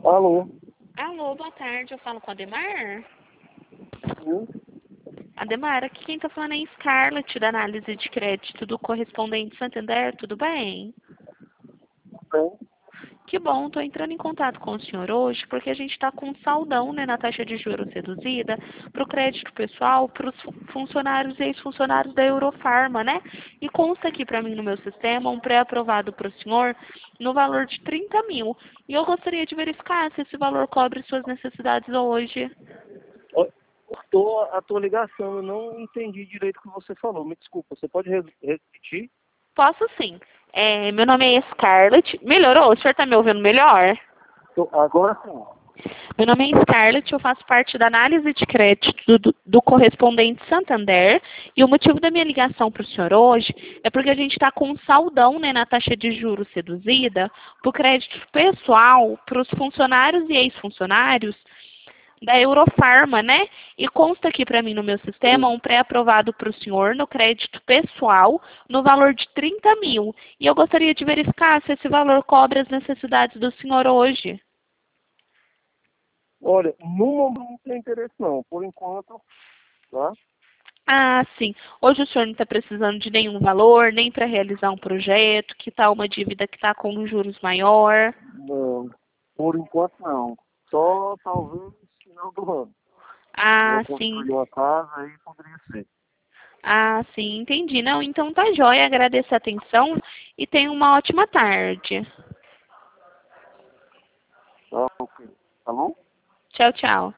Alô? Alô, boa tarde. Eu falo com a Ademar? Sim, Ademar, aqui quem tá falando é Scarlett, da análise de crédito do correspondente Santander, tudo bem? bem. Que bom, tô entrando em contato com o senhor hoje porque a gente está com um saldão, né, na taxa de juros reduzida para o crédito pessoal, para os funcionários e ex-funcionários da Eurofarma, né? E consta aqui para mim no meu sistema um pré-aprovado para o senhor no valor de 30 mil. E eu gostaria de verificar se esse valor cobre suas necessidades hoje. Cortou a tua ligação, eu não entendi direito o que você falou. Me desculpa, você pode repetir? Posso sim. Meu nome é Scarlett. Melhorou? O senhor está me ouvindo melhor? Agora sim. Meu nome é Scarlett, eu faço parte da análise de crédito do correspondente Santander. E o motivo da minha ligação para o senhor hoje é porque a gente está com um saldão, né, na taxa de juros reduzida para o crédito pessoal, para os funcionários e ex-funcionários da Eurofarma, né? E consta aqui para mim no meu sistema um pré-aprovado para o senhor no crédito pessoal no valor de 30 mil. E eu gostaria de verificar se esse valor cobre as necessidades do senhor hoje. Olha, no momento não tem interesse não, por enquanto, tá? Ah, sim. Hoje o senhor não está precisando de nenhum valor, nem para realizar um projeto, que está uma dívida que está com juros maior. Não, por enquanto não. Só talvez no final do ano. Ah, Eu sim. construir uma casa aí poderia ser. Ah, sim, entendi. Não, então tá jóia. Agradeço a atenção e tenha uma ótima tarde. Tá, ok. Tá bom? Tchau, tchau.